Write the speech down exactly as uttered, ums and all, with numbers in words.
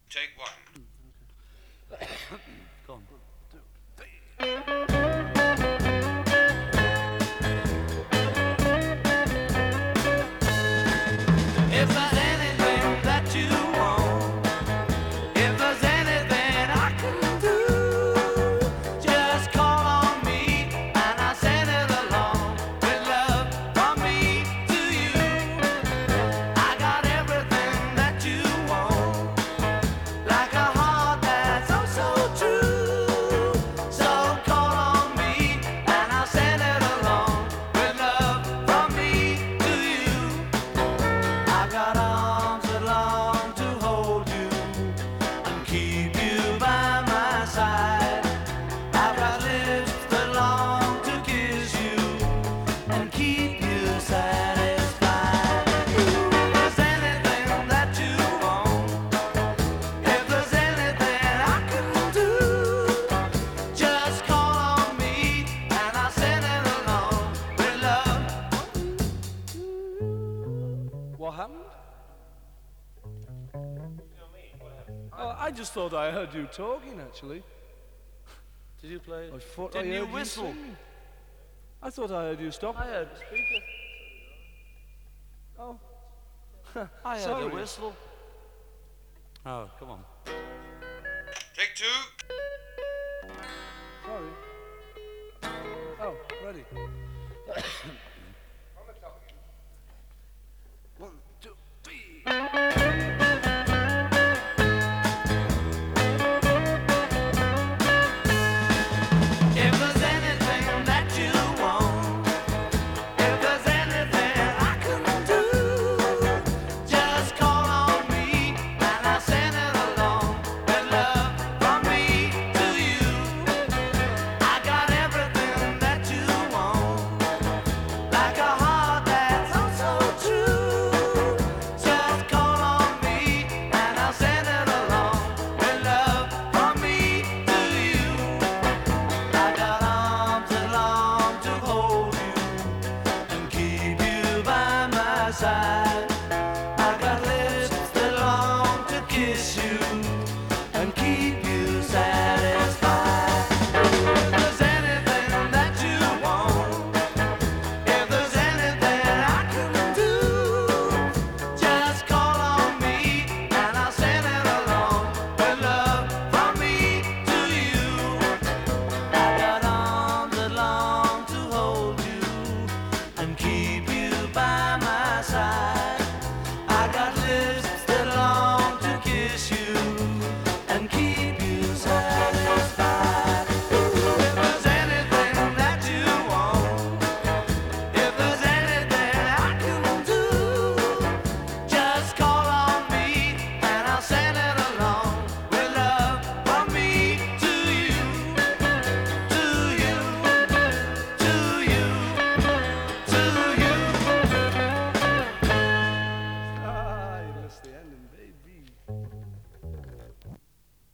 Take one. Go on. If there's anything that you want, if there's anything I can do, just call on me and I'll send it along with love from me to you. I got everything that you want, like a heart that's oh so true. So call on me and I'll send it along with love from me to you. I got arms that long to hold you and keep you by my side. I've got lips that long to kiss you and keep you satisfied. If there's anything that you want, if there's anything I can do, just call on me and I'll send it along with love. What happened? Oh, I just thought I heard you talking, actually. Did you play? I thought Didn't I you heard whistle? singing. I thought I heard you stop. I heard a speaker. Oh. I heard Sorry. a whistle. Oh, come on. Take two. Sorry. Oh, ready.